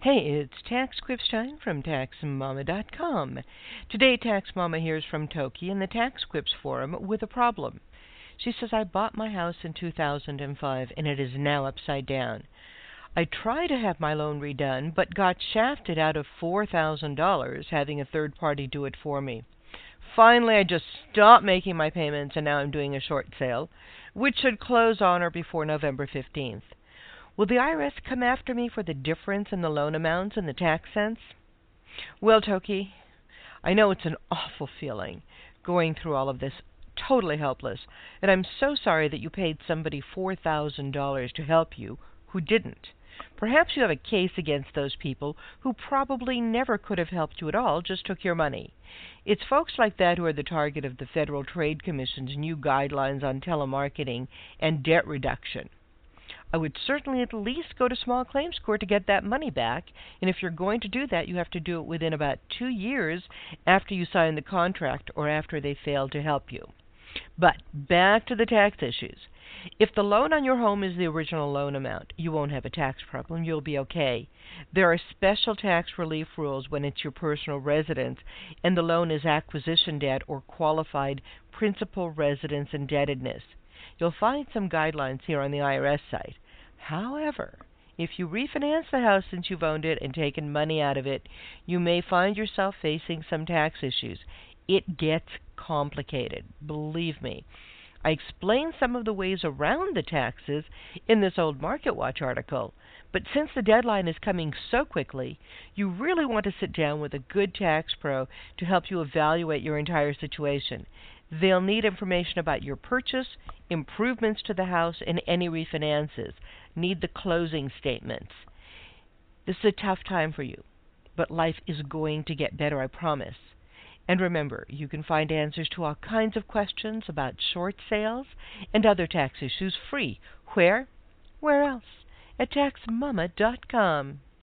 Hey, it's Tax Quips time from TaxMama.com. Today, Tax Mama hears from Toki in the Tax Quips forum with a problem. She says, I bought my house in 2005 and it is now upside down. I tried to have my loan redone, but got shafted out of $4,000 having a third party do it for me. Finally, I just stopped making my payments and now I'm doing a short sale, which should close on or before November 15th. Will the IRS come after me for the difference in the loan amounts and the tax cents? Well, Toki, I know it's an awful feeling going through all of this, totally helpless, and I'm so sorry that you paid somebody $4,000 to help you who didn't. Perhaps you have a case against those people who probably never could have helped you at all, just took your money. It's folks like that who are the target of the Federal Trade Commission's new guidelines on telemarketing and debt reduction. I would certainly at least go to small claims court to get that money back, and if you're going to do that, you have to do it within about 2 years after you sign the contract or after they fail to help you. But back to the tax issues. If the loan on your home is the original loan amount, you won't have a tax problem. You'll be okay. There are special tax relief rules when it's your personal residence and the loan is acquisition debt or qualified principal residence indebtedness. You'll find some guidelines here on the IRS site. However, if you refinance the house since you've owned it and taken money out of it, you may find yourself facing some tax issues. It gets complicated, believe me. I explain some of the ways around the taxes in this Old Market Watch article, but since the deadline is coming so quickly, you really want to sit down with a good tax pro to help you evaluate your entire situation. They'll need information about your purchase, improvements to the house, and any refinances. Need the closing statements. This is a tough time for you, but life is going to get better, I promise. And remember, you can find answers to all kinds of questions about short sales and other tax issues free. Where? Where else? At TaxMama.com.